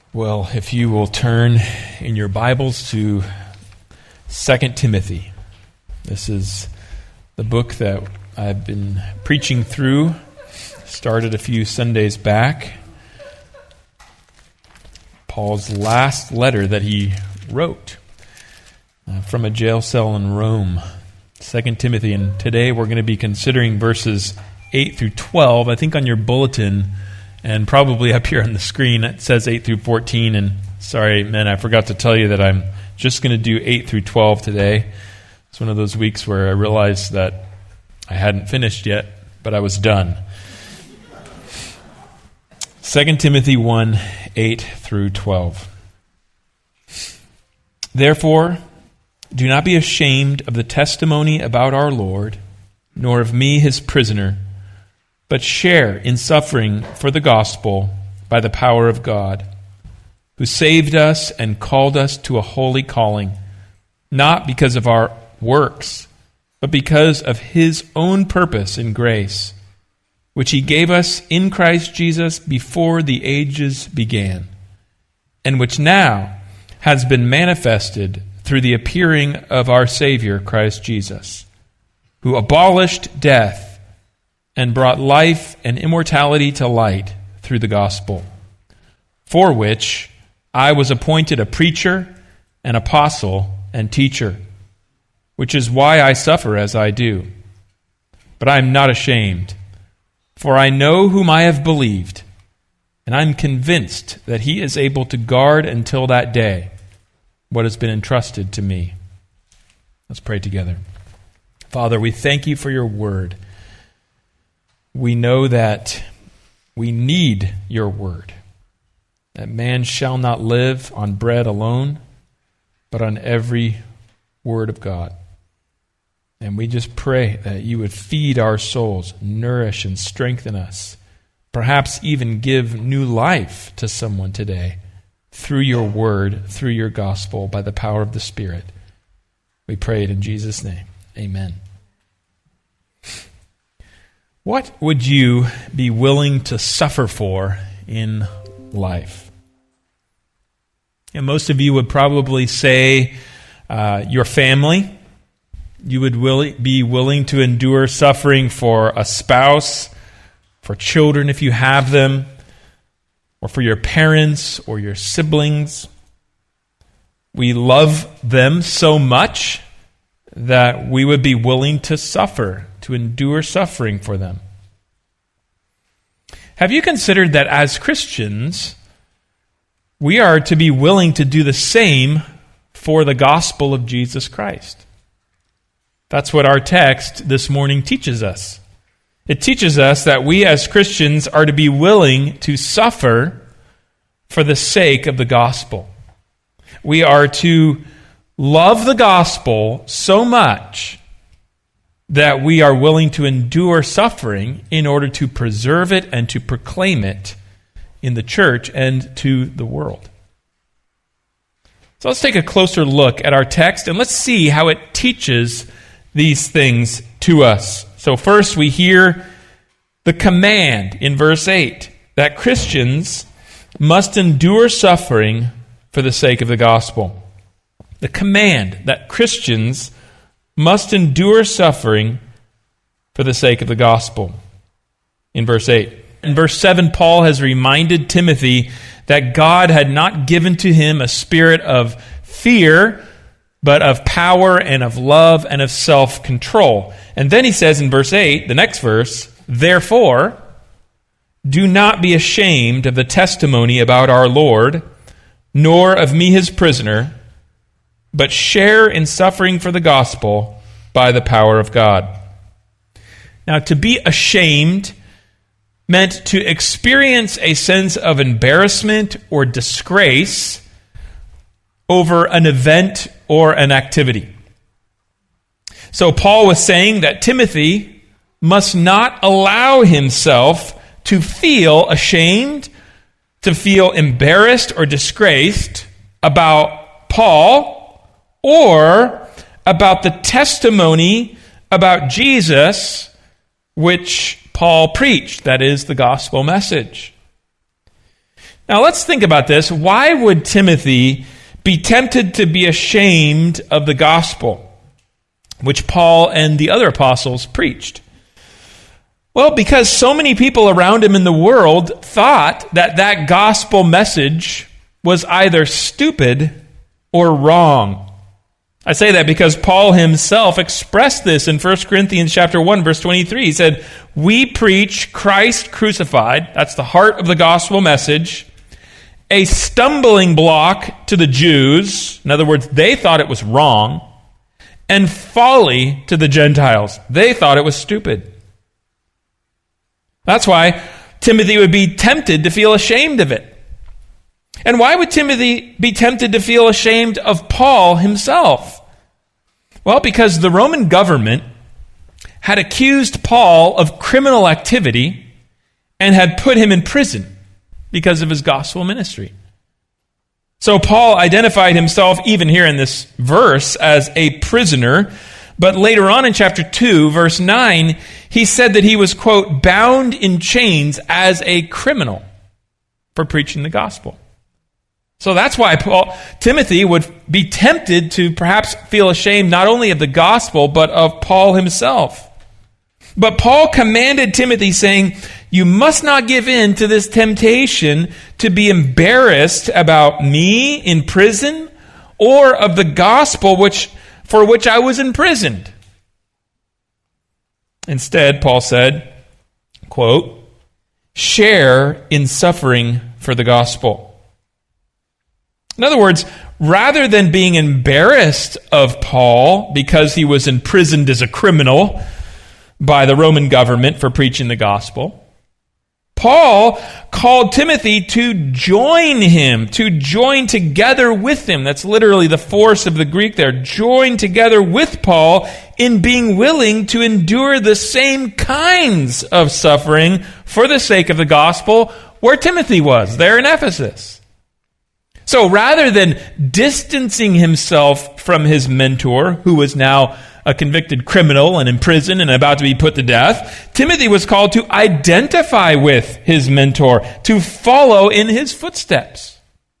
Well, if you will turn in your Bibles to 2 Timothy. This is the book that I've been preaching through, started a few Sundays back. Paul's last letter that he wrote from a jail cell in Rome, 2 Timothy. And today we're going to be considering verses 8 through 12. I think on your bulletin, and probably up here on the screen, it says 8 through 14. And sorry, man, I forgot to tell you that I'm just going to do 8 through 12 today. It's one of those weeks where I realized that I hadn't finished yet, but I was done. 2 Timothy 1, 8 through 12. Therefore, do not be ashamed of the testimony about our Lord, nor of me, his prisoner, but share in suffering for the gospel by the power of God, who saved us and called us to a holy calling, not because of our works, but because of his own purpose and grace, which he gave us in Christ Jesus before the ages began, and which now has been manifested through the appearing of our Savior, Christ Jesus, who abolished death and brought life and immortality to light through the gospel, for which I was appointed a preacher, an apostle, and teacher, which is why I suffer as I do. But I am not ashamed, for I know whom I have believed, and I am convinced that he is able to guard until that day what has been entrusted to me. Let's pray together. Father, we thank you for your word. We know that we need your word, that man shall not live on bread alone, but on every word of God. And we just pray that you would feed our souls, nourish and strengthen us, perhaps even give new life to someone today through your word, through your gospel, by the power of the Spirit. We pray it in Jesus' name. Amen. What would you be willing to suffer for in life? And most of you would probably say your family. You would be willing to endure suffering for a spouse, for children if you have them, or for your parents or your siblings. We love them so much that we would be willing to suffer, to endure suffering for them. Have you considered that as Christians, we are to be willing to do the same for the gospel of Jesus Christ? That's what our text this morning teaches us. It teaches us that we as Christians are to be willing to suffer for the sake of the gospel. We are to love the gospel so much that we are willing to endure suffering in order to preserve it and to proclaim it in the church and to the world. So let's take a closer look at our text and let's see how it teaches these things to us. So first we hear the command in verse 8 that Christians must endure suffering for the sake of the gospel. The command that Christians must endure suffering for the sake of the gospel in verse 8. In verse 7, Paul has reminded Timothy that God had not given to him a spirit of fear, but of power and of love and of self-control. And then he says in verse 8, the next verse, therefore, do not be ashamed of the testimony about our Lord, nor of me his prisoner, but share in suffering for the gospel by the power of God. Now, to be ashamed meant to experience a sense of embarrassment or disgrace over an event or an activity. So Paul was saying that Timothy must not allow himself to feel ashamed, to feel embarrassed or disgraced about Paul or about the testimony about Jesus which Paul preached, that is, the gospel message. Now let's think about this. Why would Timothy be tempted to be ashamed of the gospel, which Paul and the other apostles preached? Well, because so many people around him in the world thought that that gospel message was either stupid or wrong. I say that because Paul himself expressed this in 1 Corinthians chapter 1, verse 23. He said, "We preach Christ crucified," that's the heart of the gospel message, "a stumbling block to the Jews," in other words, they thought it was wrong, "and folly to the Gentiles." They thought it was stupid. That's why Timothy would be tempted to feel ashamed of it. And why would Timothy be tempted to feel ashamed of Paul himself? Well, because the Roman government had accused Paul of criminal activity and had put him in prison because of his gospel ministry. So Paul identified himself, even here in this verse, as a prisoner. But later on in chapter 2, verse 9, he said that he was, quote, bound in chains as a criminal for preaching the gospel. So that's why Timothy would be tempted to perhaps feel ashamed not only of the gospel, but of Paul himself. But Paul commanded Timothy, saying, "You must not give in to this temptation to be embarrassed about me in prison, or of the gospel for which I was imprisoned." Instead, Paul said, quote, "Share in suffering for the gospel." In other words, rather than being embarrassed of Paul because he was imprisoned as a criminal by the Roman government for preaching the gospel, Paul called Timothy to join him, to join together with him. That's literally the force of the Greek there. Join together with Paul in being willing to endure the same kinds of suffering for the sake of the gospel where Timothy was, there in Ephesus. So rather than distancing himself from his mentor, who was now a convicted criminal and in prison and about to be put to death, Timothy was called to identify with his mentor, to follow in his footsteps.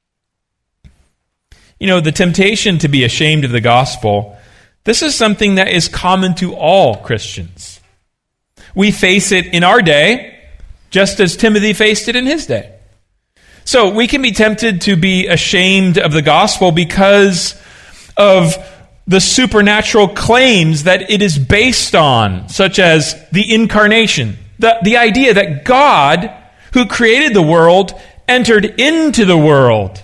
You know, the temptation to be ashamed of the gospel, this is something that is common to all Christians. We face it in our day, just as Timothy faced it in his day. So we can be tempted to be ashamed of the gospel because of the supernatural claims that it is based on, such as the incarnation, the idea that God, who created the world, entered into the world,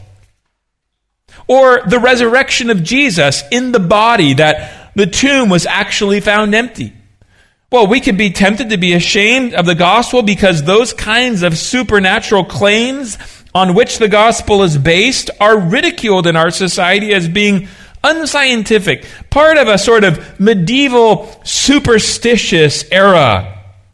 or the resurrection of Jesus in the body, that the tomb was actually found empty. Well, we could be tempted to be ashamed of the gospel because those kinds of supernatural claims on which the gospel is based are ridiculed in our society as being unscientific, part of a sort of medieval superstitious era.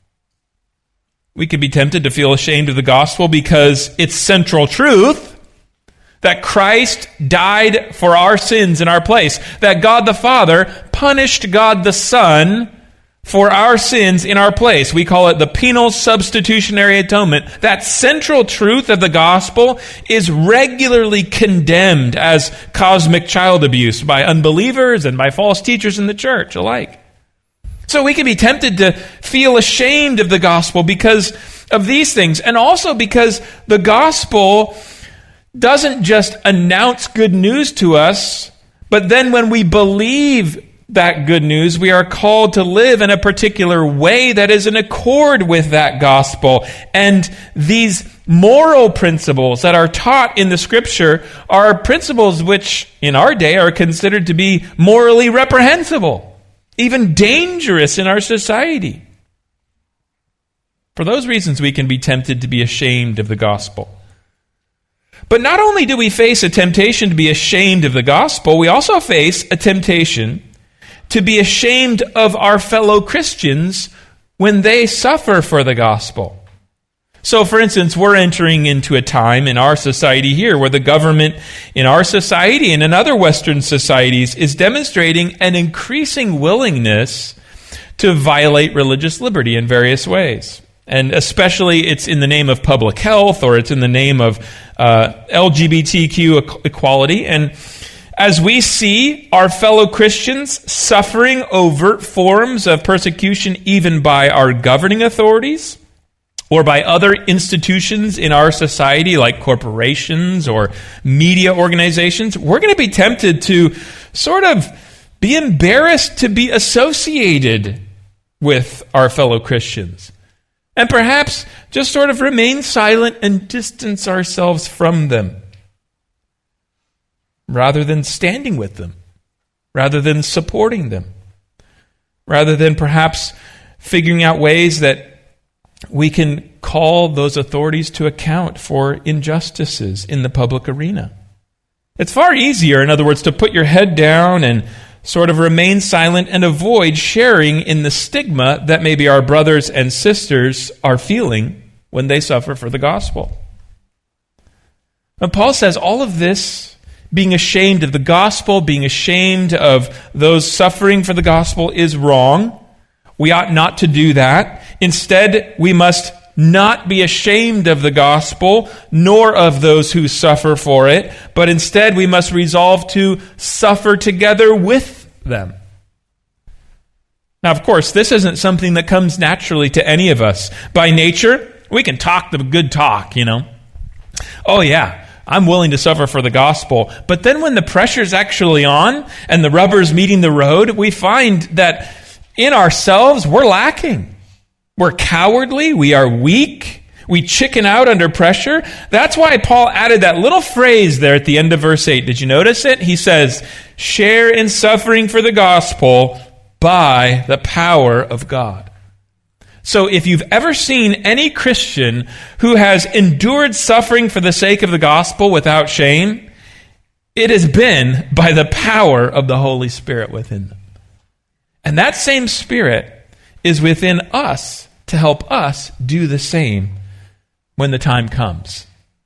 We could be tempted to feel ashamed of the gospel because its central truth, that Christ died for our sins in our place, that God the Father punished God the Son for our sins in our place. We call it the penal substitutionary atonement. That central truth of the gospel is regularly condemned as cosmic child abuse by unbelievers and by false teachers in the church alike. So we can be tempted to feel ashamed of the gospel because of these things, and also because the gospel doesn't just announce good news to us, but then when we believe that good news, we are called to live in a particular way that is in accord with that gospel. And these moral principles that are taught in the Scripture are principles which in our day are considered to be morally reprehensible, even dangerous in our society. For those reasons, we can be tempted to be ashamed of the gospel. But not only do we face a temptation to be ashamed of the gospel, we also face a temptation to be ashamed of our fellow Christians when they suffer for the gospel. So, for instance, we're entering into a time in our society here where the government in our society and in other Western societies is demonstrating an increasing willingness to violate religious liberty in various ways. And especially it's in the name of public health, or it's in the name of LGBTQ equality. And as we see our fellow Christians suffering overt forms of persecution even by our governing authorities or by other institutions in our society like corporations or media organizations, we're going to be tempted to sort of be embarrassed to be associated with our fellow Christians. And perhaps just sort of remain silent and distance ourselves from them, rather than standing with them, rather than supporting them, rather than perhaps figuring out ways that we can call those authorities to account for injustices in the public arena. It's far easier, in other words, to put your head down and sort of remain silent and avoid sharing in the stigma that maybe our brothers and sisters are feeling when they suffer for the gospel. And Paul says all of this, being ashamed of the gospel, being ashamed of those suffering for the gospel, is wrong. We ought not to do that. Instead, we must not be ashamed of the gospel, nor of those who suffer for it, but instead we must resolve to suffer together with them. Now, of course, this isn't something that comes naturally to any of us. By nature, we can talk the good talk, Oh yeah, I'm willing to suffer for the gospel. But then when the pressure's actually on and the rubber's meeting the road, we find that in ourselves we're lacking. We're cowardly, we are weak, we chicken out under pressure. That's why Paul added that little phrase there at the end of verse 8. Did you notice it? He says, share in suffering for the gospel by the power of God. So if you've ever seen any Christian who has endured suffering for the sake of the gospel without shame, it has been by the power of the Holy Spirit within them. And that same Spirit is within us to help us do the same when the time comes.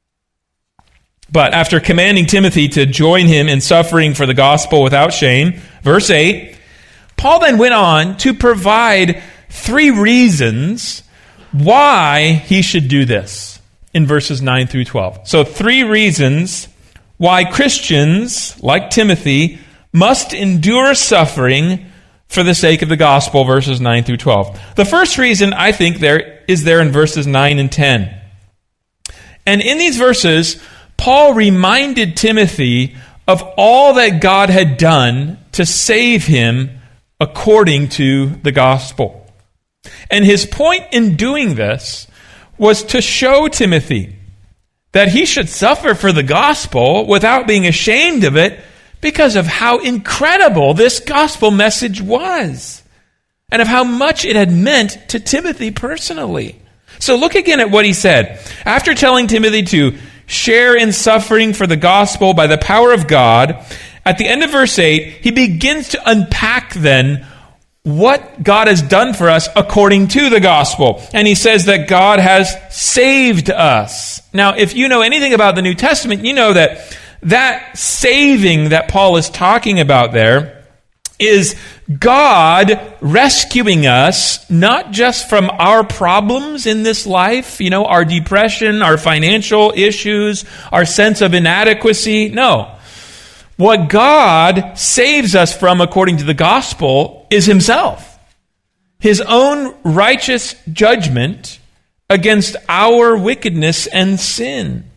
But after commanding Timothy to join him in suffering for the gospel without shame, verse 8, Paul then went on to provide 3 reasons why he should do this in verses 9 through 12. So 3 reasons why Christians, like Timothy, must endure suffering for the sake of the gospel, verses 9 through 12. The first reason, I think, is there in verses 9 and 10. And in these verses, Paul reminded Timothy of all that God had done to save him according to the gospel. And his point in doing this was to show Timothy that he should suffer for the gospel without being ashamed of it, because of how incredible this gospel message was and of how much it had meant to Timothy personally. So look again at what he said. After telling Timothy to share in suffering for the gospel by the power of God, at the end of verse 8, he begins to unpack then what God has done for us according to the gospel. And he says that God has saved us. Now, if you know anything about the New Testament, you know that saving that Paul is talking about there is God rescuing us not just from our problems in this life, our depression, our financial issues, our sense of inadequacy. No. What God saves us from according to the gospel is himself. His own righteous judgment against our wickedness and sin.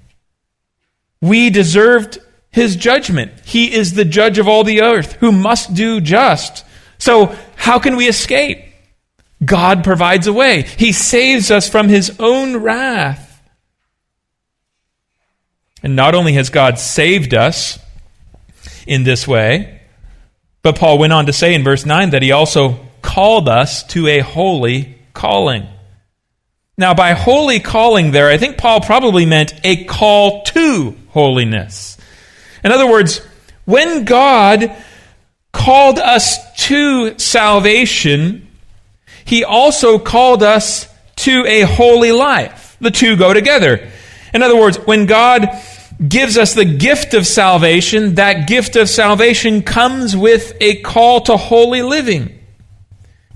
We deserved his judgment. He is the judge of all the earth, who must do just. So how can we escape? God provides a way. He saves us from his own wrath. And not only has God saved us in this way, but Paul went on to say in verse 9 that he also called us to a holy calling. Now, by holy calling there, I think Paul probably meant a call to holiness. In other words, when God called us to salvation, he also called us to a holy life. The two go together. In other words, when God gives us the gift of salvation, that gift of salvation comes with a call to holy living.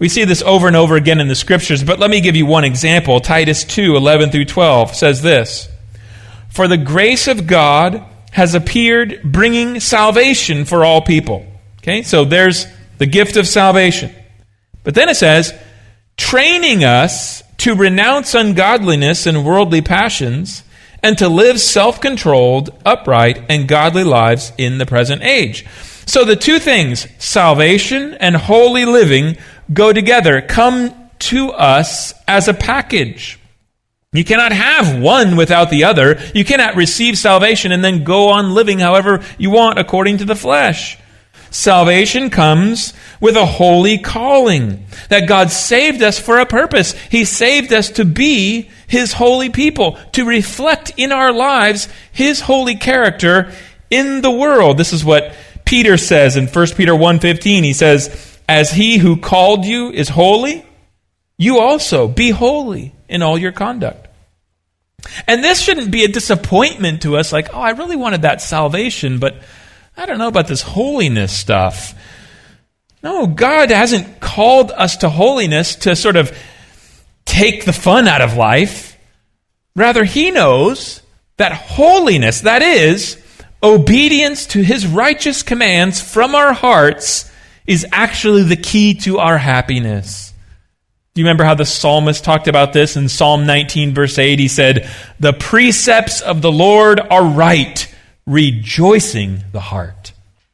We see this over and over again in the Scriptures, but let me give you one example. Titus 2:11-12 says this, "For the grace of God has appeared, bringing salvation for all people." Okay, so there's the gift of salvation. But then it says, "training us to renounce ungodliness and worldly passions, and to live self-controlled, upright, and godly lives in the present age." So the two things, salvation and holy living, go together, come to us as a package. You cannot have one without the other. You cannot receive salvation and then go on living however you want according to the flesh. Salvation comes with a holy calling, that God saved us for a purpose. He saved us to be His holy people, to reflect in our lives His holy character in the world. This is what Peter says in 1 Peter 1:15. He says, "As He who called you is holy, you also be holy in all your conduct." And this shouldn't be a disappointment to us, like, oh, I really wanted that salvation, but I don't know about this holiness stuff. No, God hasn't called us to holiness to sort of take the fun out of life. Rather, He knows that holiness, that is, obedience to His righteous commands from our hearts, is actually the key to our happiness. Do you remember how the psalmist talked about this in Psalm 19, verse 8? He said, "The precepts of the Lord are right, rejoicing the heart."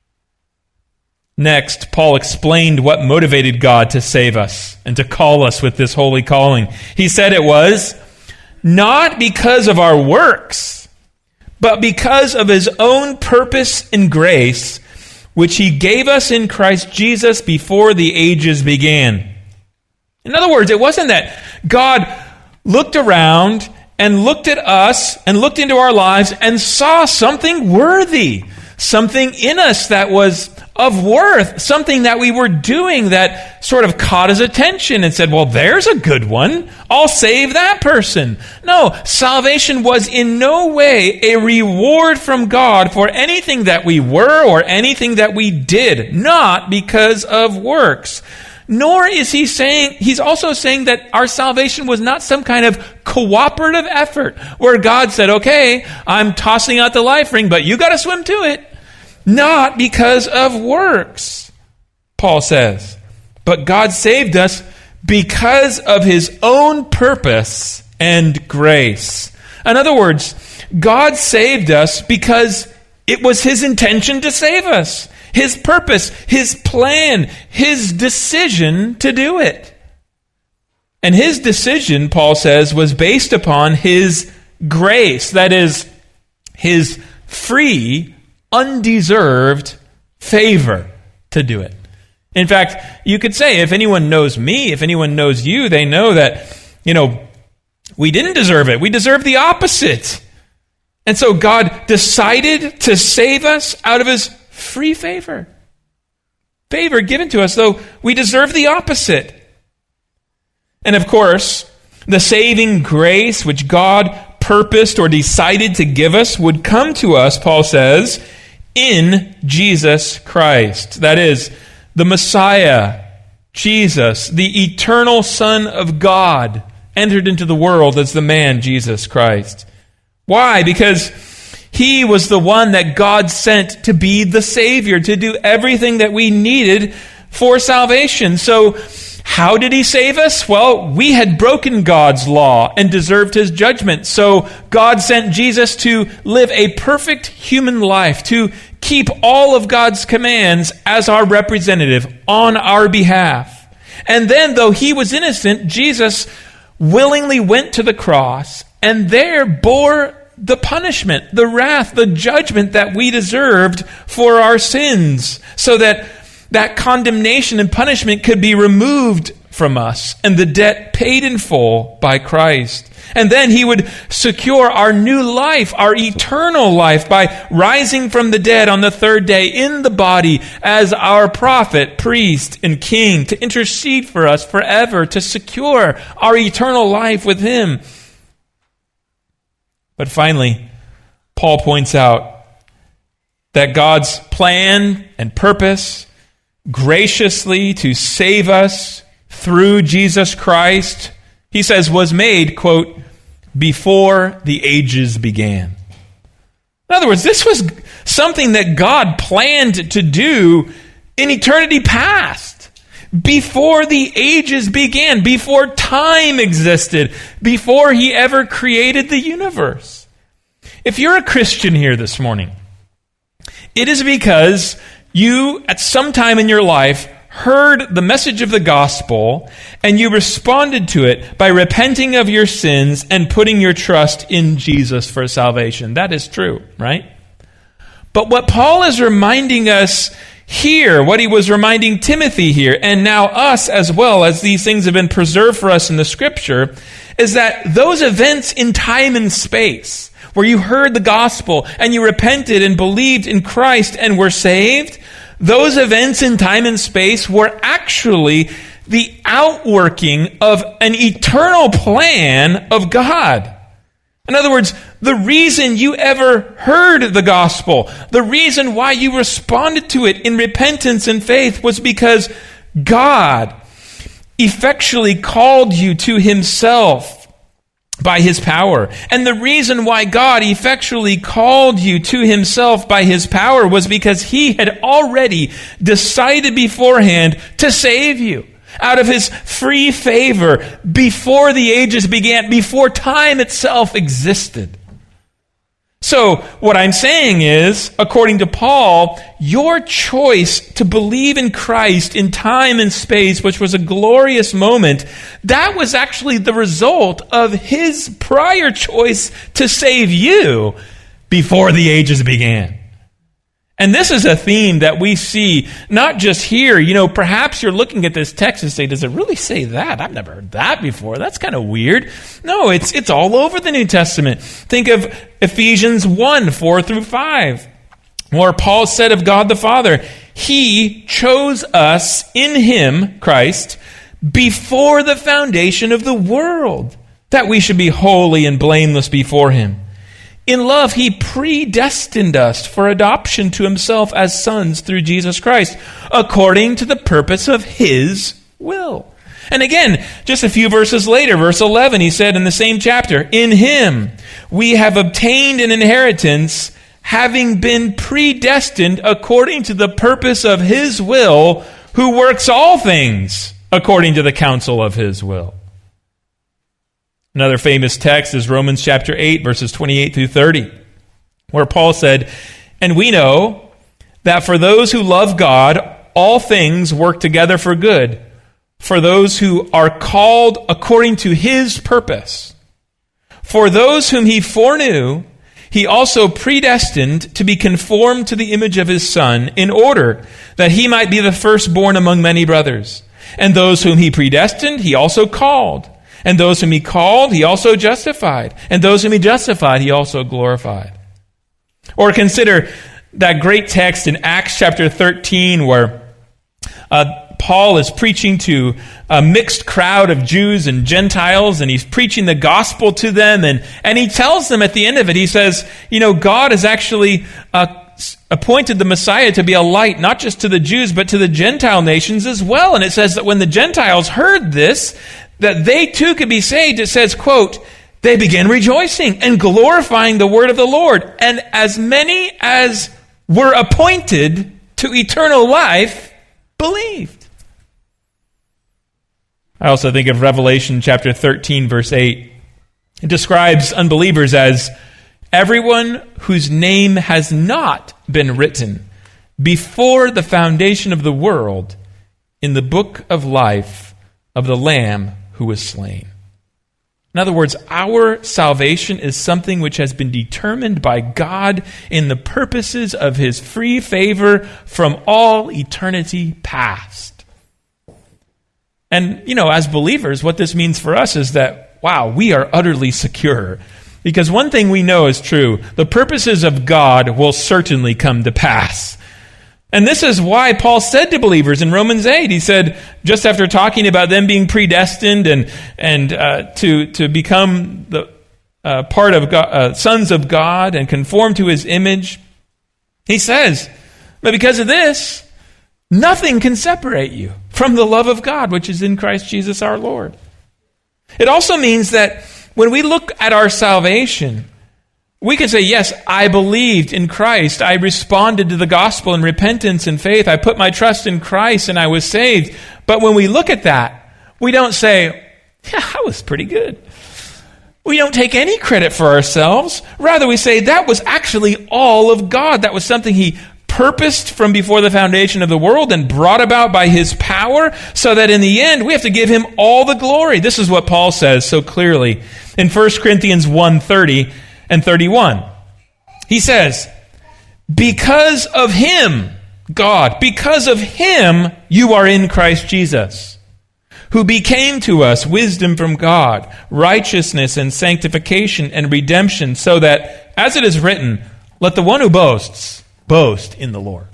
Next, Paul explained what motivated God to save us and to call us with this holy calling. He said it was not because of our works, but because of His own purpose and grace, which He gave us in Christ Jesus before the ages began. In other words, it wasn't that God looked around and looked at us and looked into our lives and saw something worthy, something in us that was of worth, something that we were doing that sort of caught His attention and said, well, there's a good one. I'll save that person. No, salvation was in no way a reward from God for anything that we were or anything that we did, not because of works. Nor is he's also saying that our salvation was not some kind of cooperative effort where God said, okay, I'm tossing out the life ring, but you got to swim to it. Not because of works, Paul says. But God saved us because of His own purpose and grace. In other words, God saved us because it was His intention to save us. His purpose, His plan, His decision to do it. And His decision, Paul says, was based upon His grace. That is, His free, undeserved favor to do it. In fact, you could say, if anyone knows me, if anyone knows you, they know that, we didn't deserve it. We deserved the opposite. And so God decided to save us out of His free favor. Favor given to us, though we deserve the opposite. And of course, the saving grace which God purposed or decided to give us would come to us, Paul says, in Jesus Christ. That is, the Messiah, Jesus, the eternal Son of God, entered into the world as the man Jesus Christ. Why? Because He was the one that God sent to be the Savior, to do everything that we needed for salvation. So, how did He save us? Well, we had broken God's law and deserved His judgment. So, God sent Jesus to live a perfect human life, to keep all of God's commands as our representative on our behalf. And then, though He was innocent, Jesus willingly went to the cross and there bore the punishment, the wrath, the judgment that we deserved for our sins, so that that condemnation and punishment could be removed from us and the debt paid in full by Christ. And then He would secure our new life, our eternal life, by rising from the dead on the third day in the body as our prophet, priest, and king, to intercede for us forever, to secure our eternal life with Him. But finally, Paul points out that God's plan and purpose graciously to save us through Jesus Christ, he says, was made, quote, before the ages began. In other words, this was something that God planned to do in eternity past, before the ages began, before time existed, before he ever created the universe. If you're a Christian here this morning, it is because you, at some time in your life, heard the message of the gospel and you responded to it by repenting of your sins and putting your trust in Jesus for salvation. That is true, right? But what Paul is reminding us here, what he was reminding Timothy here, and now us as well, as these things have been preserved for us in the Scripture, is that those events in time and space, where you heard the gospel and you repented and believed in Christ and were saved, those events in time and space were actually the outworking of an eternal plan of God. In other words, the reason you ever heard the gospel, the reason why you responded to it in repentance and faith was because God effectually called you to himself by his power. And the reason why God effectually called you to himself by his power was because he had already decided beforehand to save you out of his free favor before the ages began, before time itself existed. So what I'm saying is, according to Paul, your choice to believe in Christ in time and space, which was a glorious moment, that was actually the result of his prior choice to save you before the ages began. And this is a theme that we see not just here. You know, perhaps you're looking at this text and say, does it really say that? I've never heard that before. That's kind of weird. No, it's all over the New Testament. Think of Ephesians 1, 4 through 5, where Paul said of God the Father, he chose us in him, Christ, before the foundation of the world, that we should be holy and blameless before him. In love, he predestined us for adoption to himself as sons through Jesus Christ, according to the purpose of his will. And again, just a few verses later, verse 11, he said in the same chapter, in him we have obtained an inheritance, having been predestined according to the purpose of his will, who works all things according to the counsel of his will. Another famous text is Romans chapter 8, verses 28 through 30, where Paul said, and we know that for those who love God, all things work together for good, for those who are called according to his purpose. For those whom he foreknew, he also predestined to be conformed to the image of his Son, in order that he might be the firstborn among many brothers. And those whom he predestined, he also called. And those whom he called, he also justified. And those whom he justified, he also glorified. Or consider that great text in Acts chapter 13 where Paul is preaching to a mixed crowd of Jews and Gentiles, and he's preaching the gospel to them. And he tells them at the end of it, he says, you know, God has actually appointed the Messiah to be a light, not just to the Jews, but to the Gentile nations as well. And it says that when the Gentiles heard this, that they too could be saved. It says, quote, they began rejoicing and glorifying the word of the Lord. And as many as were appointed to eternal life believed. I also think of Revelation chapter 13, verse 8. It describes unbelievers as everyone whose name has not been written before the foundation of the world in the book of life of the Lamb who was slain. In other words, our salvation is something which has been determined by God in the purposes of his free favor from all eternity past. And, you know, as believers, what this means for us is that, wow, we are utterly secure. Because one thing we know is true, the purposes of God will certainly come to pass. And this is why Paul said to believers in Romans 8, he said, just after talking about them being predestined and to become the part of God, sons of God and conform to his image, he says, but because of this, nothing can separate you from the love of God, which is in Christ Jesus our Lord. It also means that when we look at our salvation, we can say, yes, I believed in Christ. I responded to the gospel in repentance and faith. I put my trust in Christ and I was saved. But when we look at that, we don't say, yeah, that was pretty good. We don't take any credit for ourselves. Rather, we say that was actually all of God. That was something He purposed from before the foundation of the world and brought about by His power, so that in the end we have to give Him all the glory. This is what Paul says so clearly in 1 Corinthians 1:30 and 31. He says, because of Him, God, because of Him you are in Christ Jesus, who became to us wisdom from God, righteousness and sanctification and redemption, so that, as it is written, let the one who boasts, boast in the Lord.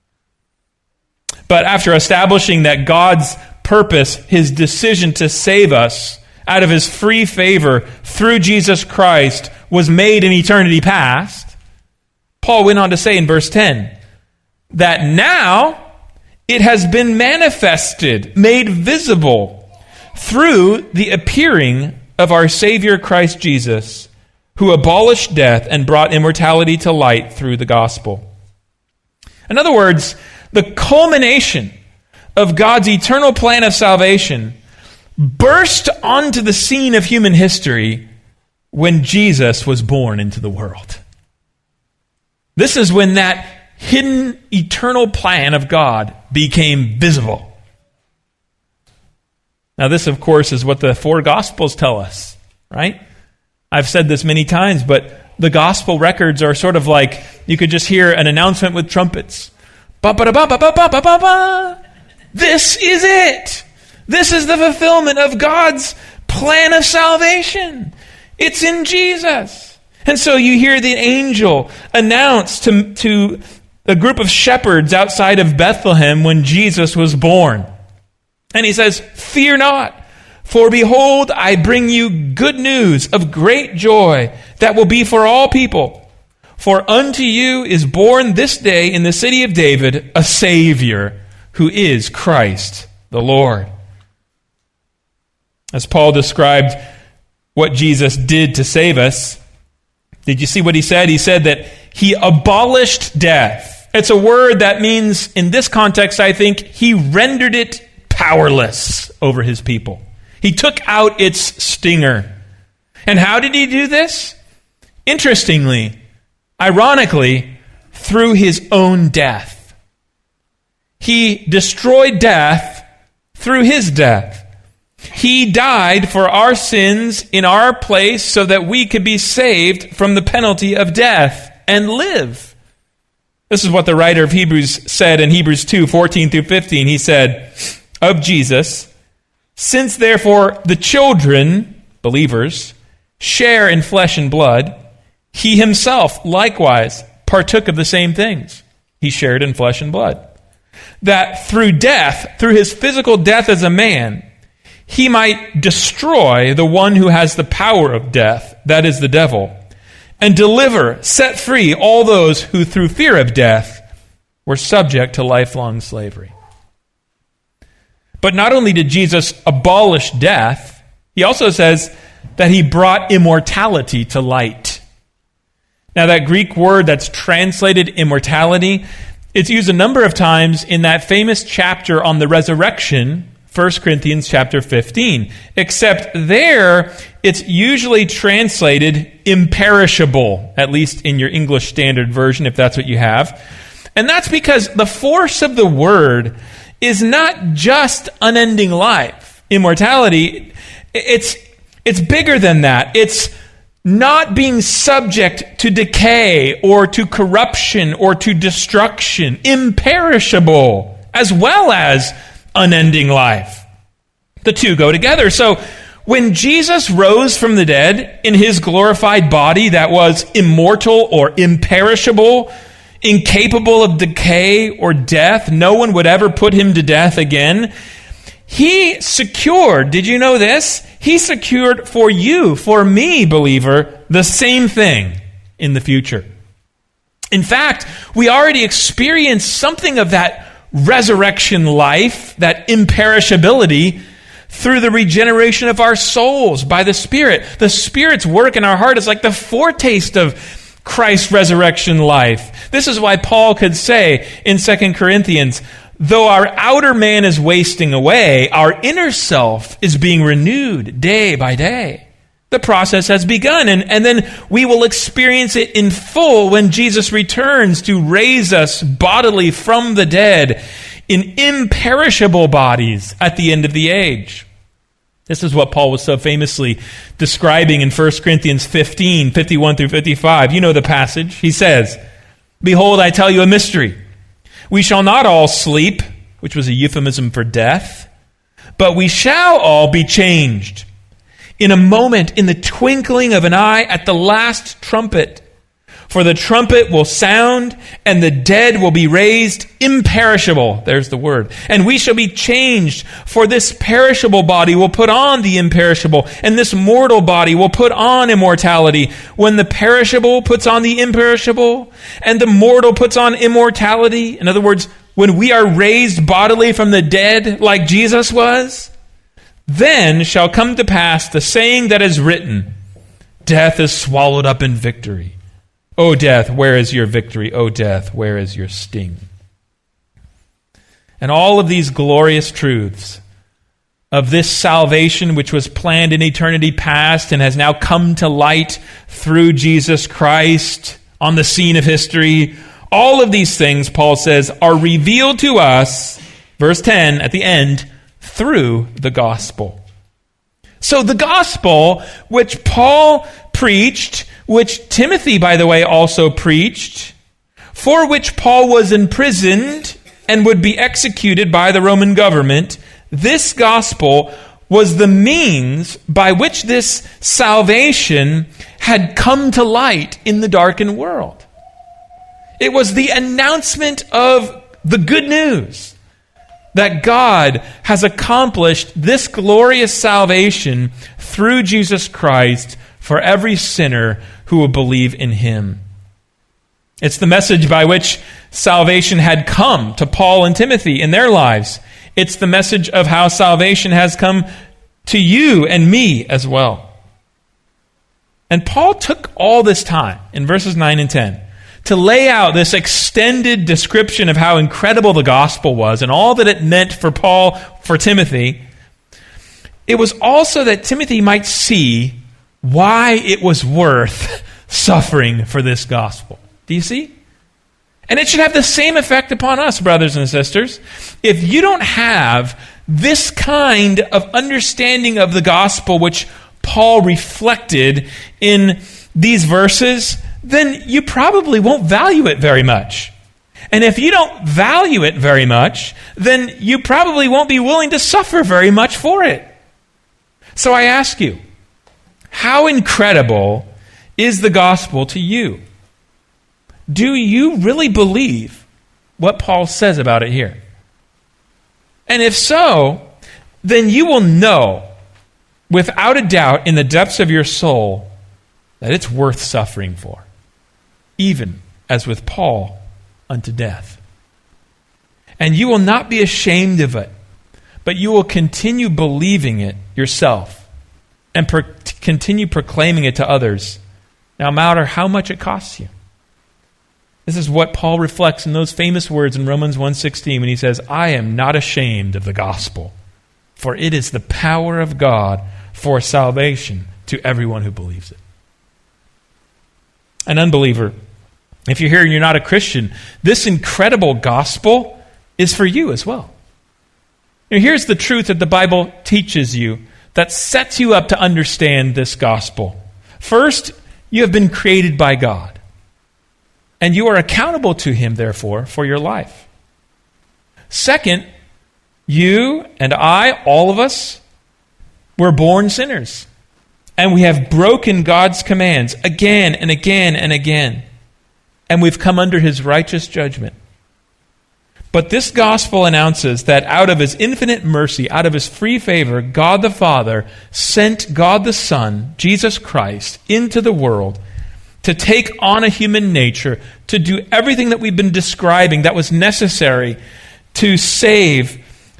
But after establishing that God's purpose, His decision to save us out of His free favor through Jesus Christ, was made in eternity past, Paul went on to say in verse 10, that now it has been manifested, made visible, through the appearing of our Savior Christ Jesus, who abolished death and brought immortality to light through the gospel. In other words, the culmination of God's eternal plan of salvation burst onto the scene of human history when Jesus was born into the world. This is when that hidden eternal plan of God became visible. Now this, of course, is what the four Gospels tell us, right? I've said this many times, but the Gospel records are sort of like you could just hear an announcement with trumpets. Ba-ba-da-ba-ba-ba-ba-ba-ba. This is it. This is the fulfillment of God's plan of salvation. It's in Jesus. And so you hear the angel announce to a group of shepherds outside of Bethlehem when Jesus was born. And he says, fear not, for behold, I bring you good news of great joy that will be for all people. For unto you is born this day in the city of David a Savior, who is Christ the Lord. As Paul described what Jesus did to save us, did you see what he said? He said that He abolished death. It's a word that means, in this context, I think, He rendered it powerless over His people. He took out its stinger. And how did He do this? Interestingly, ironically, through His own death. He destroyed death through His death. He died for our sins in our place so that we could be saved from the penalty of death and live. This is what the writer of Hebrews said in Hebrews 2:14 through 15. He said of Jesus, since therefore the children, believers, share in flesh and blood, He Himself likewise partook of the same things. He shared in flesh and blood. That through death, through His physical death as a man, He might destroy the one who has the power of death, that is the devil, and deliver, set free all those who through fear of death were subject to lifelong slavery. But not only did Jesus abolish death, He also says that He brought immortality to light. Now that Greek word that's translated immortality, it's used a number of times in that famous chapter on the resurrection, 1 Corinthians chapter 15, except there it's usually translated imperishable, at least in your English Standard Version, if that's what you have. And that's because the force of the word is not just unending life. Immortality, it's bigger than that. It's not being subject to decay or to corruption or to destruction. Imperishable, as well as unending life. The two go together. So when Jesus rose from the dead in His glorified body that was immortal or imperishable, incapable of decay or death, no one would ever put Him to death again, He secured, did you know this? He secured for you, for me, believer, the same thing in the future. In fact, we already experienced something of that resurrection life, that that imperishability through the regeneration of our souls by the Spirit. The Spirit's work in our heart is like the foretaste of Christ's resurrection life. This is why Paul could say in 2 Corinthians, though our outer man is wasting away, our inner self is being renewed day by day. The process has begun, and then we will experience it in full when Jesus returns to raise us bodily from the dead in imperishable bodies at the end of the age. This is what Paul was so famously describing in 1 Corinthians 15, 51 through 55. You know the passage. He says, behold, I tell you a mystery. We shall not all sleep, which was a euphemism for death, but we shall all be changed. In a moment, in the twinkling of an eye, at the last trumpet. For the trumpet will sound, and the dead will be raised imperishable. There's the word. And we shall be changed, for this perishable body will put on the imperishable, and this mortal body will put on immortality. When the perishable puts on the imperishable, and the mortal puts on immortality, in other words, when we are raised bodily from the dead like Jesus was, then shall come to pass the saying that is written, death is swallowed up in victory. O death, where is your victory? O death, where is your sting? And all of these glorious truths of this salvation which was planned in eternity past and has now come to light through Jesus Christ on the scene of history, all of these things, Paul says, are revealed to us, verse 10 at the end, through the gospel. So the gospel, which Paul preached, which Timothy, by the way, also preached, for which Paul was imprisoned and would be executed by the Roman government, this gospel was the means by which this salvation had come to light in the darkened world. It was the announcement of the good news that God has accomplished this glorious salvation through Jesus Christ for every sinner who will believe in him. It's the message by which salvation had come to Paul and Timothy in their lives. It's the message of how salvation has come to you and me as well. And Paul took all this time in verses 9 and 10 to lay out this extended description of how incredible the gospel was and all that it meant for Paul, for Timothy. It was also that Timothy might see why it was worth suffering for this gospel. Do you see? And it should have the same effect upon us, brothers and sisters. If you don't have this kind of understanding of the gospel which Paul reflected in these verses, then you probably won't value it very much. And if you don't value it very much, then you probably won't be willing to suffer very much for it. So I ask you, how incredible is the gospel to you? Do you really believe what Paul says about it here? And if so, then you will know without a doubt in the depths of your soul that it's worth suffering for, even as with Paul unto death. And you will not be ashamed of it, but you will continue believing it yourself and continue proclaiming it to others, no matter how much it costs you. This is what Paul reflects in those famous words in Romans 1:16 when he says, I am not ashamed of the gospel, for it is the power of God for salvation to everyone who believes it. An unbeliever, if you're here and you're not a Christian, this incredible gospel is for you as well. Now, here's the truth that the Bible teaches you that sets you up to understand this gospel. First, you have been created by God, and you are accountable to him, therefore, for your life. Second, you and I, all of us, were born sinners. And we have broken God's commands again and again and again. And we've come under his righteous judgment. But this gospel announces that out of his infinite mercy, out of his free favor, God the Father sent God the Son, Jesus Christ, into the world to take on a human nature, to do everything that we've been describing that was necessary to save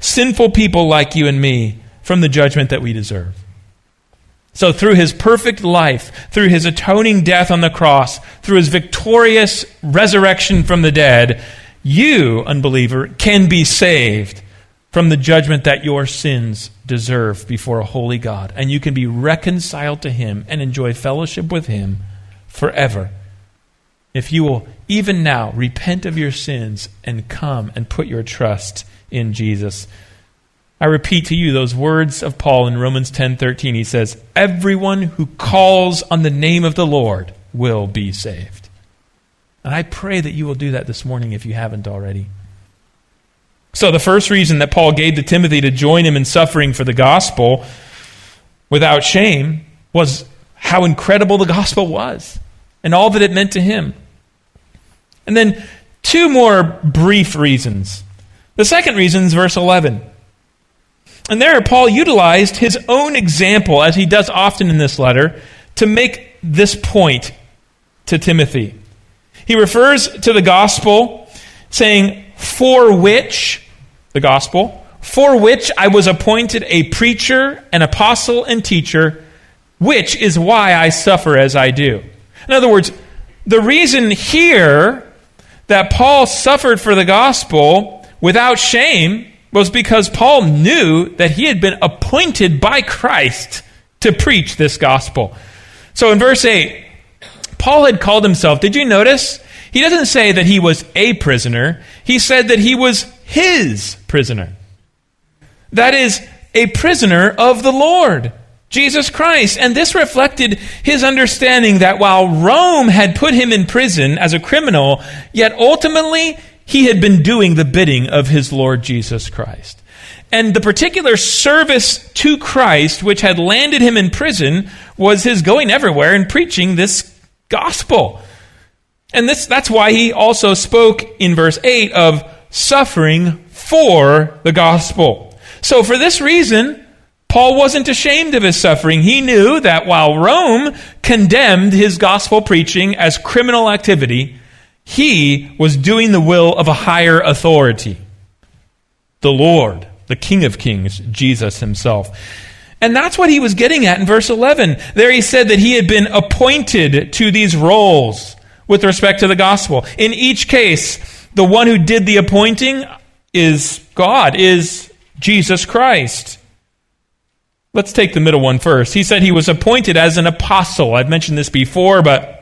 sinful people like you and me from the judgment that we deserve. So through his perfect life, through his atoning death on the cross, through his victorious resurrection from the dead, you, unbeliever, can be saved from the judgment that your sins deserve before a holy God. And you can be reconciled to him and enjoy fellowship with him forever. If you will, even now, repent of your sins and come and put your trust in Jesus. I repeat to you those words of Paul in Romans 10:13. He says, everyone who calls on the name of the Lord will be saved. And I pray that you will do that this morning if you haven't already. So the first reason that Paul gave to Timothy to join him in suffering for the gospel without shame was how incredible the gospel was and all that it meant to him. And then two more brief reasons. The second reason is verse 11. And there Paul utilized his own example, as he does often in this letter, to make this point to Timothy. He refers to the gospel saying, for which I was appointed a preacher, an apostle, and teacher, which is why I suffer as I do. In other words, the reason here that Paul suffered for the gospel without shame was because Paul knew that he had been appointed by Christ to preach this gospel. So in verse 8, Paul had called himself, did you notice? He doesn't say that he was a prisoner. He said that he was his prisoner. That is, a prisoner of the Lord, Jesus Christ. And this reflected his understanding that while Rome had put him in prison as a criminal, yet ultimately he had been doing the bidding of his Lord Jesus Christ. And the particular service to Christ which had landed him in prison was his going everywhere and preaching this gospel. And that's why he also spoke in verse 8 of suffering for the gospel. So for this reason, Paul wasn't ashamed of his suffering. He knew that while Rome condemned his gospel preaching as criminal activity, he was doing the will of a higher authority, the Lord, the King of Kings, Jesus himself. And that's what he was getting at in verse 11. There he said that he had been appointed to these roles with respect to the gospel. In each case, the one who did the appointing is God, is Jesus Christ. Let's take the middle one first. He said he was appointed as an apostle. I've mentioned this before, but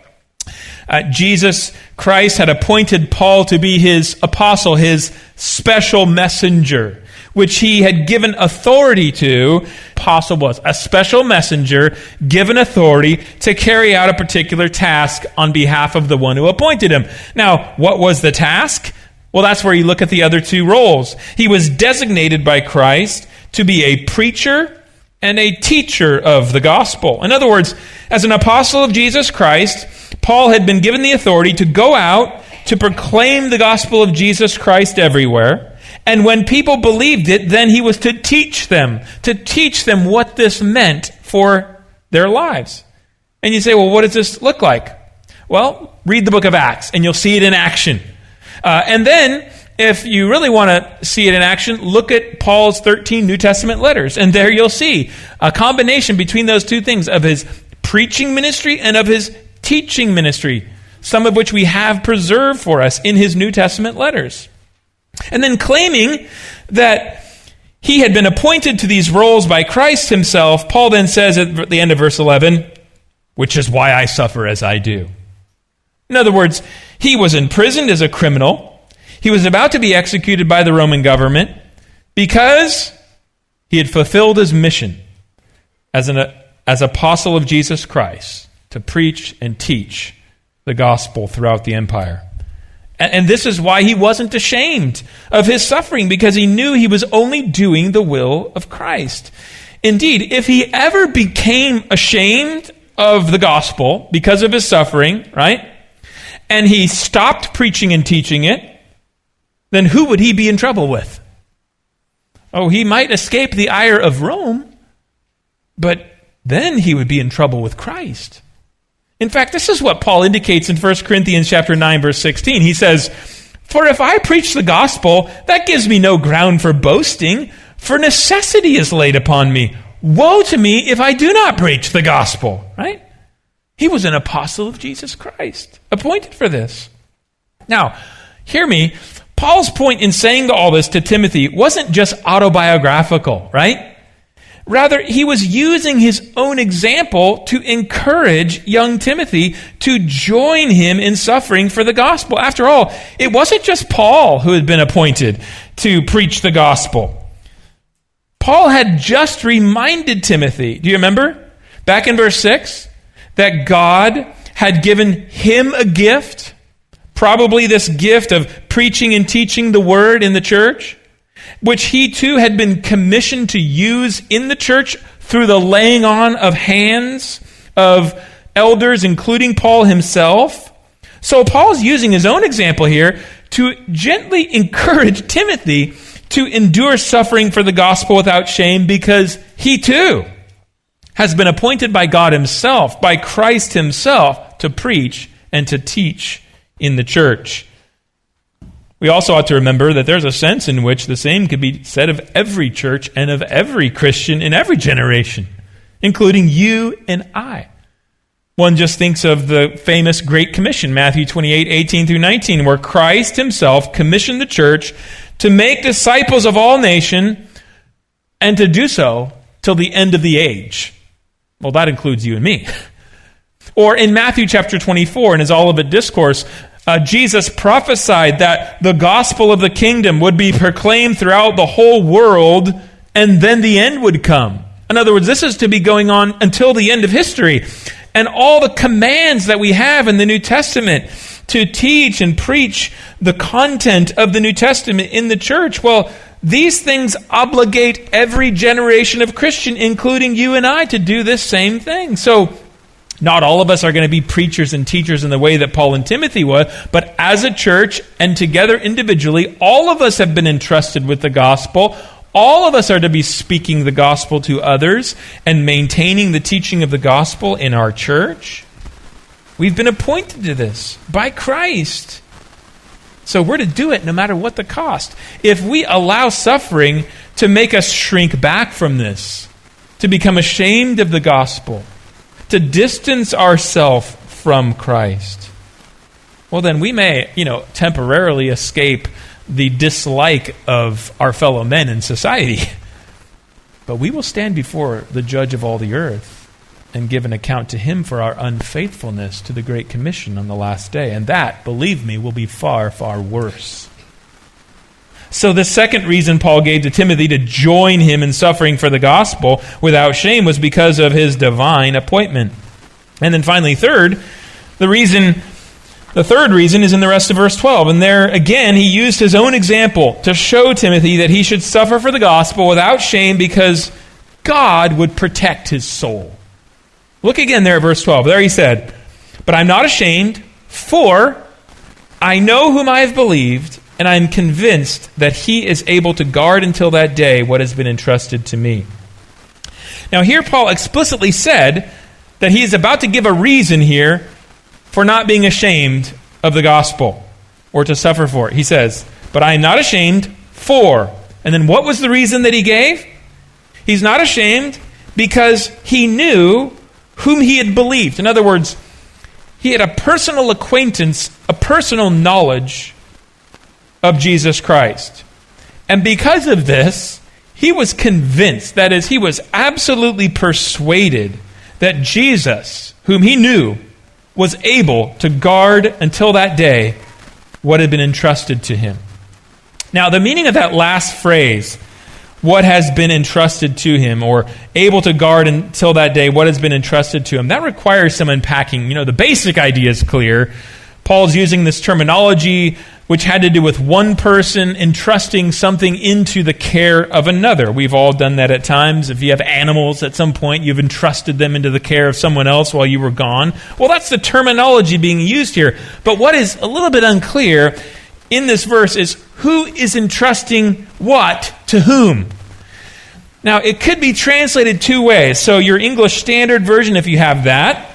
Jesus Christ had appointed Paul to be his apostle, his special messenger, which he had given authority to. Apostle was a special messenger given authority to carry out a particular task on behalf of the one who appointed him. Now, what was the task? Well, that's where you look at the other two roles. He was designated by Christ to be a preacher and a teacher of the gospel. In other words, as an apostle of Jesus Christ, Paul had been given the authority to go out to proclaim the gospel of Jesus Christ everywhere. And when people believed it, then he was to teach them what this meant for their lives. And you say, well, what does this look like? Well, read the book of Acts and you'll see it in action. And then, if you really want to see it in action, look at Paul's 13 New Testament letters. And there you'll see a combination between those two things of his preaching ministry and of his teaching ministry, some of which we have preserved for us in his New Testament letters. And then claiming that he had been appointed to these roles by Christ himself, Paul then says at the end of verse 11, which is why I suffer as I do. In other words, he was imprisoned as a criminal. He was about to be executed by the Roman government because he had fulfilled his mission as apostle of Jesus Christ to preach and teach the gospel throughout the empire. And this is why he wasn't ashamed of his suffering, because he knew he was only doing the will of Christ. Indeed, if he ever became ashamed of the gospel because of his suffering, right, and he stopped preaching and teaching it, then who would he be in trouble with? Oh, he might escape the ire of Rome, but then he would be in trouble with Christ. In fact, this is what Paul indicates in 1 Corinthians chapter 9, verse 16. He says, For if I preach the gospel, that gives me no ground for boasting, for necessity is laid upon me. Woe to me if I do not preach the gospel. Right? He was an apostle of Jesus Christ, appointed for this. Now, hear me. Paul's point in saying all this to Timothy wasn't just autobiographical, right? Rather, he was using his own example to encourage young Timothy to join him in suffering for the gospel. After all, it wasn't just Paul who had been appointed to preach the gospel. Paul had just reminded Timothy, do you remember? Back in verse 6, that God had given him a gift, probably this gift of preaching and teaching the word in the church, which he too had been commissioned to use in the church through the laying on of hands of elders, including Paul himself. So Paul's using his own example here to gently encourage Timothy to endure suffering for the gospel without shame, because he too has been appointed by God himself, by Christ himself, to preach and to teach in the church. We also ought to remember that there's a sense in which the same could be said of every church and of every Christian in every generation, including you and I. One just thinks of the famous Great Commission, Matthew 28, 18 through 19, where Christ himself commissioned the church to make disciples of all nations and to do so till the end of the age. Well, that includes you and me. Or in Matthew chapter 24, in his Olivet Discourse, Jesus prophesied that the gospel of the kingdom would be proclaimed throughout the whole world, and then the end would come. In other words, this is to be going on until the end of history. And all the commands that we have in the New Testament to teach and preach the content of the New Testament in the church, well, these things obligate every generation of Christian, including you and I, to do this same thing. So, not all of us are going to be preachers and teachers in the way that Paul and Timothy were, but as a church and together individually, all of us have been entrusted with the gospel. All of us are to be speaking the gospel to others and maintaining the teaching of the gospel in our church. We've been appointed to this by Christ. So we're to do it no matter what the cost. If we allow suffering to make us shrink back from this, to become ashamed of the gospel, to distance ourselves from Christ, well, then we may, temporarily escape the dislike of our fellow men in society. But we will stand before the judge of all the earth and give an account to him for our unfaithfulness to the Great Commission on the last day. And that, believe me, will be far, far worse. So the second reason Paul gave to Timothy to join him in suffering for the gospel without shame was because of his divine appointment. And then finally, the third reason is in the rest of verse 12. And there, again, he used his own example to show Timothy that he should suffer for the gospel without shame because God would protect his soul. Look again there at verse 12. There he said, "But I'm not ashamed, for I know whom I have believed, and I am convinced that he is able to guard until that day what has been entrusted to me." Now here Paul explicitly said that he is about to give a reason here for not being ashamed of the gospel or to suffer for it. He says, "But I am not ashamed for." And then what was the reason that he gave? He's not ashamed because he knew whom he had believed. In other words, he had a personal acquaintance, a personal knowledge of Jesus Christ. And because of this, he was convinced, that is, he was absolutely persuaded that Jesus, whom he knew, was able to guard until that day what had been entrusted to him. Now, the meaning of that last phrase, what has been entrusted to him, or able to guard until that day what has been entrusted to him, that requires some unpacking. The basic idea is clear. Paul's using this terminology which had to do with one person entrusting something into the care of another. We've all done that at times. If you have animals, at some point you've entrusted them into the care of someone else while you were gone. Well, that's the terminology being used here. But what is a little bit unclear in this verse is who is entrusting what to whom. Now, it could be translated two ways. So your English Standard Version, if you have that,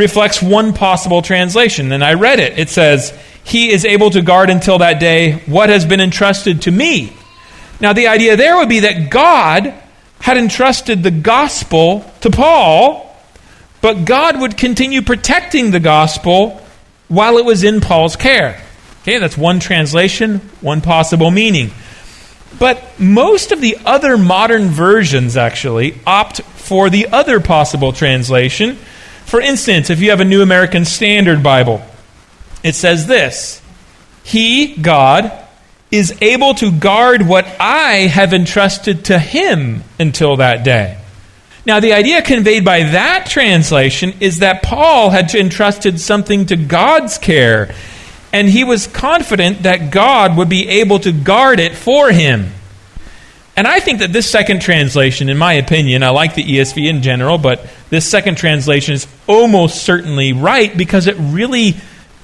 reflects one possible translation, and I read it. It says, he is able to guard until that day what has been entrusted to me. Now, the idea there would be that God had entrusted the gospel to Paul, but God would continue protecting the gospel while it was in Paul's care. Okay, that's one translation, one possible meaning. But most of the other modern versions actually opt for the other possible translation. For instance, if you have a New American Standard Bible, it says this: he, God, is able to guard what I have entrusted to him until that day. Now, the idea conveyed by that translation is that Paul had entrusted something to God's care, and he was confident that God would be able to guard it for him. And I think that this second translation, in my opinion, I like the ESV in general, but this second translation is almost certainly right because it really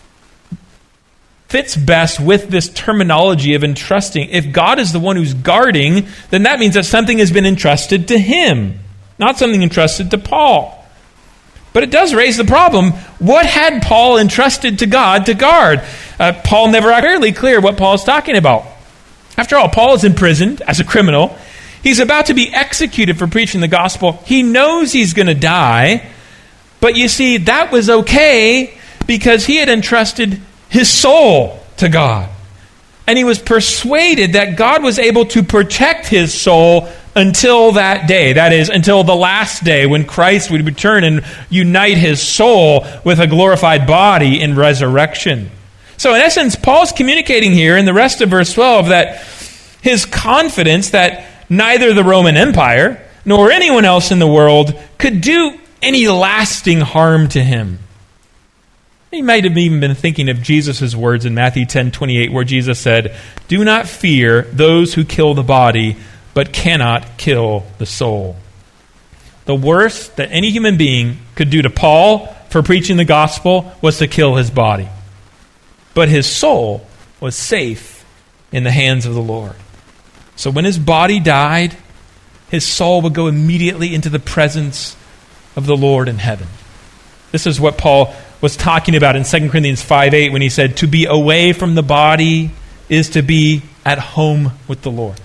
fits best with this terminology of entrusting. If God is the one who's guarding, then that means that something has been entrusted to him, not something entrusted to Paul. But it does raise the problem, what had Paul entrusted to God to guard? Paul never got fairly clear what Paul is talking about. After all, Paul is imprisoned as a criminal. He's about to be executed for preaching the gospel. He knows he's going to die. But you see, that was okay because he had entrusted his soul to God. And he was persuaded that God was able to protect his soul until that day. That is, until the last day when Christ would return and unite his soul with a glorified body in resurrection. So in essence, Paul's communicating here in the rest of verse 12 that his confidence that neither the Roman Empire nor anyone else in the world could do any lasting harm to him. He might have even been thinking of Jesus' words in Matthew 10:28, where Jesus said, "Do not fear those who kill the body, but cannot kill the soul." The worst that any human being could do to Paul for preaching the gospel was to kill his body. But his soul was safe in the hands of the Lord. So when his body died, his soul would go immediately into the presence of the Lord in heaven. This is what Paul was talking about in 2 Corinthians 5:8 when he said, "To be away from the body is to be at home with the Lord."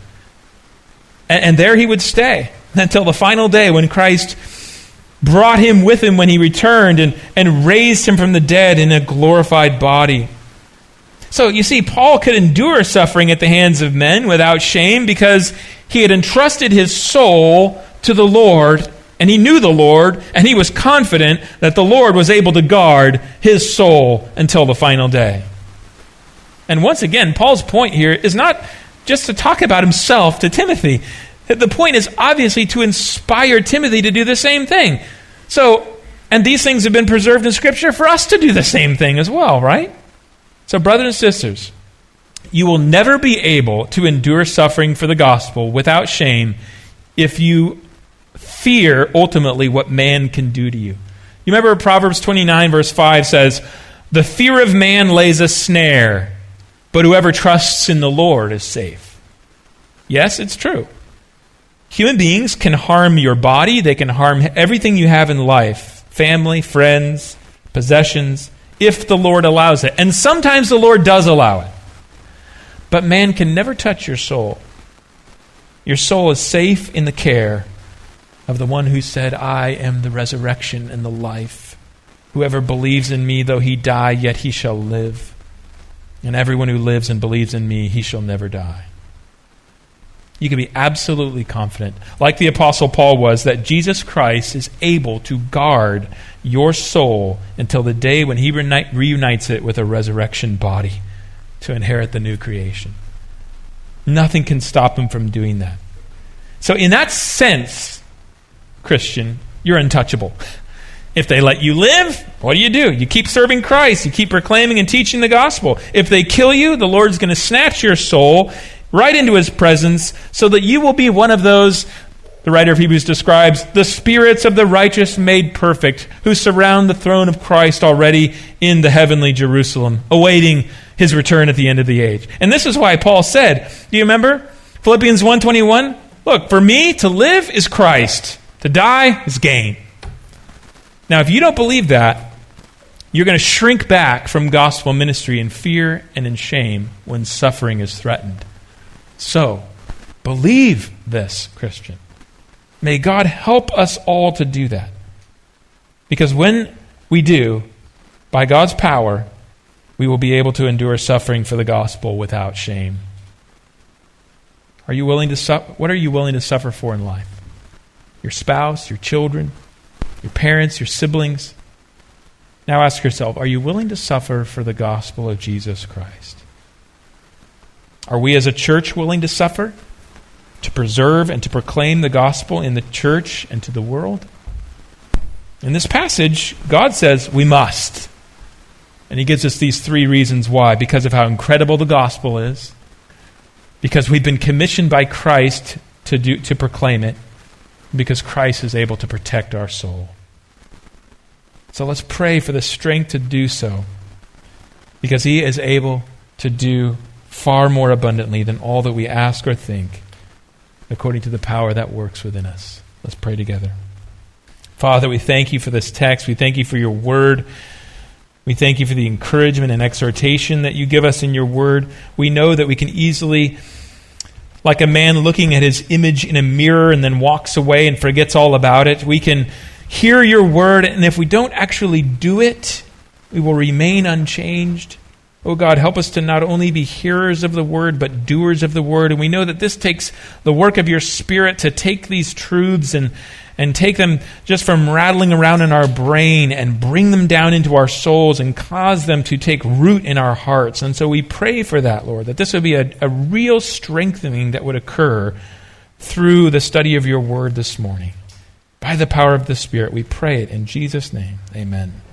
And there he would stay until the final day when Christ brought him with him when he returned and raised him from the dead in a glorified body. So you see, Paul could endure suffering at the hands of men without shame because he had entrusted his soul to the Lord, and he knew the Lord, and he was confident that the Lord was able to guard his soul until the final day. And once again, Paul's point here is not just to talk about himself to Timothy. The point is obviously to inspire Timothy to do the same thing. So, and these things have been preserved in Scripture for us to do the same thing as well, right? So, brothers and sisters, you will never be able to endure suffering for the gospel without shame if you fear ultimately what man can do to you. You remember Proverbs 29 verse 5 says, "The fear of man lays a snare, but whoever trusts in the Lord is safe." Yes, it's true. Human beings can harm your body. They can harm everything you have in life. Family, friends, possessions, if the Lord allows it. And sometimes the Lord does allow it. But man can never touch your soul. Your soul is safe in the care of the one who said, "I am the resurrection and the life. Whoever believes in me, though he die, yet he shall live. And everyone who lives and believes in me, he shall never die." You can be absolutely confident, like the Apostle Paul was, that Jesus Christ is able to guard your soul until the day when he reunites it with a resurrection body to inherit the new creation. Nothing can stop him from doing that. So in that sense, Christian, you're untouchable. If they let you live, what do? You keep serving Christ. You keep proclaiming and teaching the gospel. If they kill you, the Lord's going to snatch your soul right into his presence so that you will be one of those, the writer of Hebrews describes, the spirits of the righteous made perfect, who surround the throne of Christ already in the heavenly Jerusalem, awaiting his return at the end of the age. And this is why Paul said, do you remember? Philippians 1:21, "Look, for me to live is Christ, to die is gain." Now, if you don't believe that, you're going to shrink back from gospel ministry in fear and in shame when suffering is threatened. So, believe this, Christian. May God help us all to do that. Because when we do, by God's power, we will be able to endure suffering for the gospel without shame. Are you willing to what are you willing to suffer for in life? Your spouse, your children, your parents, your siblings? Now ask yourself, are you willing to suffer for the gospel of Jesus Christ? Are we as a church willing to suffer, to preserve and to proclaim the gospel in the church and to the world? In this passage, God says we must. And he gives us these 3 reasons why. Because of how incredible the gospel is, because we've been commissioned by Christ to proclaim it, because Christ is able to protect our soul. So let's pray for the strength to do so, because he is able to do far more abundantly than all that we ask or think, according to the power that works within us. Let's pray together. Father, we thank you for this text. We thank you for your word. We thank you for the encouragement and exhortation that you give us in your word. We know that we can easily, like a man looking at his image in a mirror and then walks away and forgets all about it, we can hear your word, and if we don't actually do it, we will remain unchanged. Oh God, help us to not only be hearers of the word, but doers of the word. And we know that this takes the work of your Spirit to take these truths and take them just from rattling around in our brain and bring them down into our souls and cause them to take root in our hearts. And so we pray for that, Lord, that this would be a real strengthening that would occur through the study of your word this morning. By the power of the Spirit, we pray it in Jesus' name. Amen.